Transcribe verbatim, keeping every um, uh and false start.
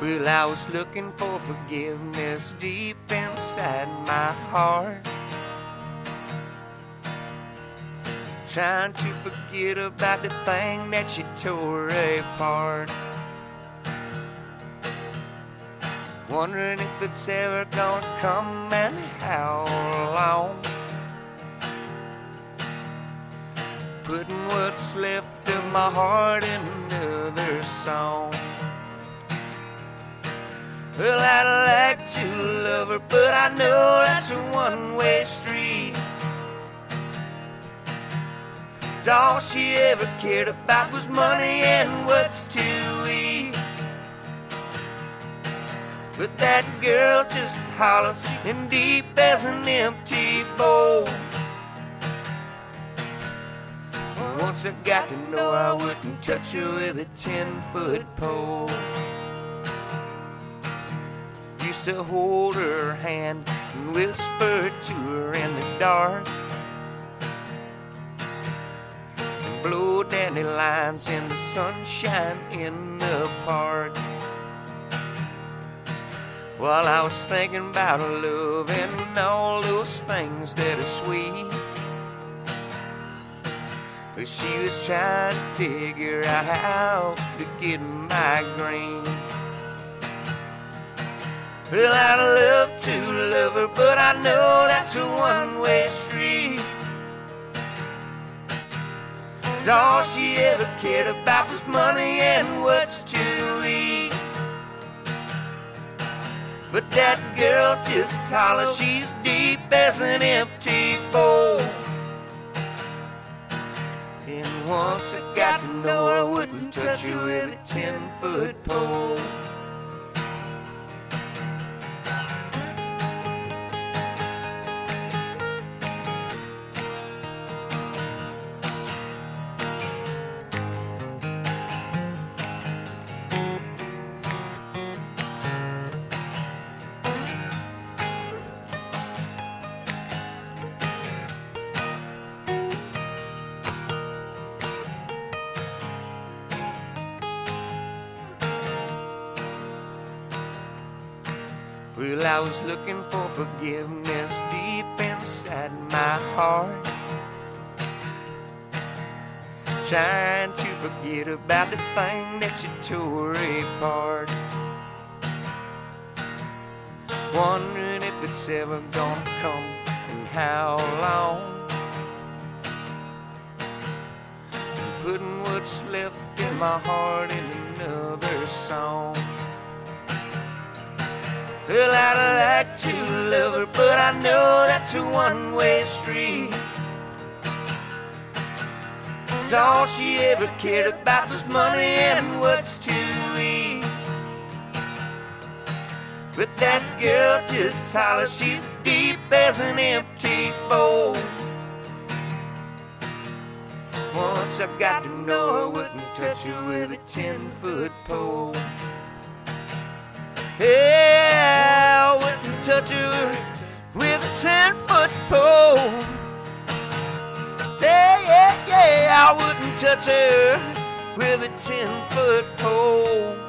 Well, I was looking for forgiveness deep inside my heart, trying to forget about the thing that you tore apart, wondering if it's ever gonna come and how long, putting what's left of my heart in another song. Well, I'd like to love her, but I know that's a one-way street. 'Cause all she ever cared about was money and what's to eat. But that girl's just hollow and deep as an empty bowl. Once I got to know I wouldn't touch her with a ten-foot pole. Used to hold her hand and whisper to her in the dark, and blow dandelions in the sunshine in the park. While I was thinking about love and all those things that are sweet, but she was trying to figure out how to get migraine. Well, I'd love to love her, but I know that's a one-way street. 'Cause all she ever cared about was money and what's to eat. But that girl's just hollow, she's deep as an empty bowl. And once I got to know her, I wouldn't touch her with a ten-foot pole. Well, I was looking for forgiveness deep inside my heart, trying to forget about the thing that you tore apart, wondering if it's ever gonna come and how long, and putting what's left in my heart in another song. Well, I'd like to love her, but I know that's a one-way street. 'Cause all she ever cared about was money and what's to eat. But that girl's just hollow, she's deep as an empty bowl. Once I got to know her, I wouldn't touch her with a ten-foot pole. Yeah, I wouldn't touch her with a ten-foot pole. Yeah, yeah, yeah, I wouldn't touch her with a ten-foot pole.